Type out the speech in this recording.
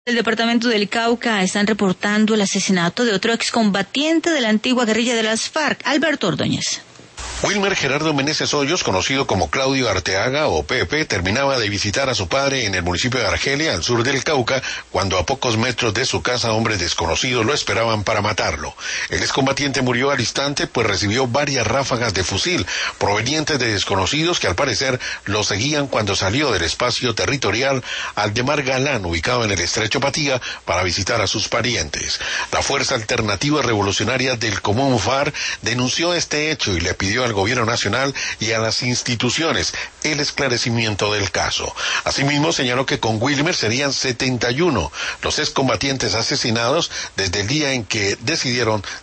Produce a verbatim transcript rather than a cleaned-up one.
El departamento del Cauca están reportando el asesinato de otro excombatiente de la antigua guerrilla de las FARC, Alberto Ordóñez. Wilmer Gerardo Meneses Hoyos, conocido como Claudio Arteaga o Pepe, terminaba de visitar a su padre en el municipio de Argelia, al sur del Cauca, cuando a pocos metros de su casa hombres desconocidos lo esperaban para matarlo. El excombatiente murió al instante, pues recibió varias ráfagas de fusil provenientes de desconocidos que al parecer lo seguían cuando salió del espacio territorial Aldemar Galán, ubicado en el estrecho Patía, para visitar a sus parientes. La Fuerza Alternativa Revolucionaria del Común FARC denunció este hecho y le pidió al Gobierno Nacional y a las instituciones el esclarecimiento del caso. Asimismo, señaló que con Wilmer serían setenta y uno los excombatientes asesinados desde el día en que decidieron